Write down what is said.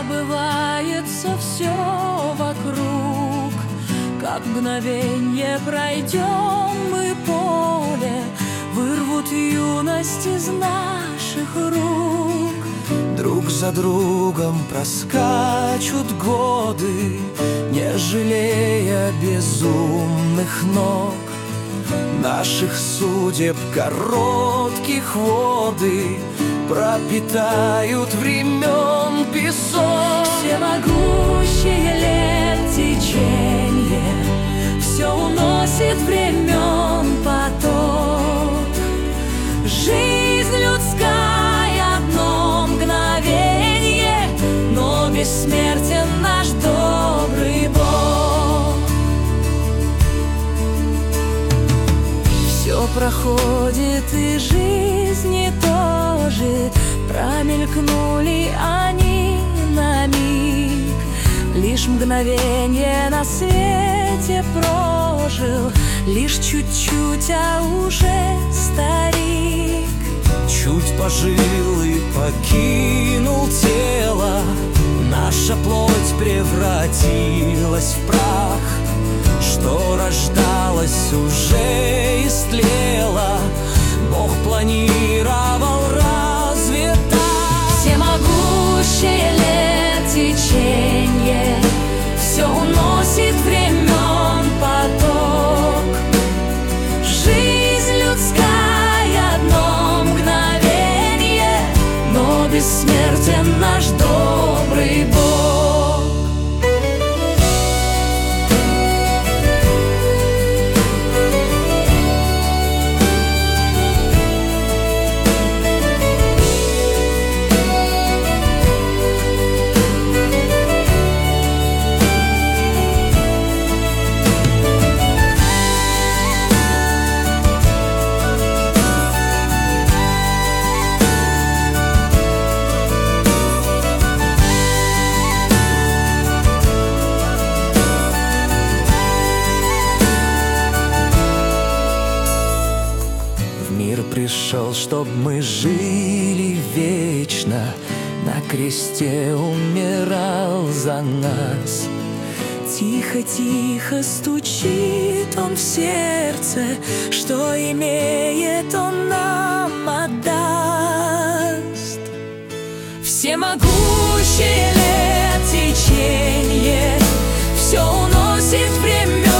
забывается все вокруг, как мгновенье пройдем мы поле, вырвут юность из наших рук. Друг за другом проскачут годы, не жалея безумных ног. Наших судеб коротких воды пропитают времен песок. Всемогущее лет теченье все уносит времен поток. Жизнь людская одно мгновенье, но бессмертен наш добрый Бог. Все проходит, и жизни тоже, промелькнули они на миг. Лишь мгновенье на свете прожил, лишь чуть-чуть, а уже старик. Чуть пожил и покинул тело, наша плоть превратилась в прах. Что рождалось, уже истлело, Бог планировал разве так? Всемогущее лет теченье все уносит времен поток. Жизнь людская одно мгновенье, но бессмертен наш добрый Бог. Пришел, чтоб мы жили вечно, на кресте умирал за нас. Тихо-тихо стучит он в сердце, что имеет, он нам отдаст. Всемогущее лет теченье все уносит время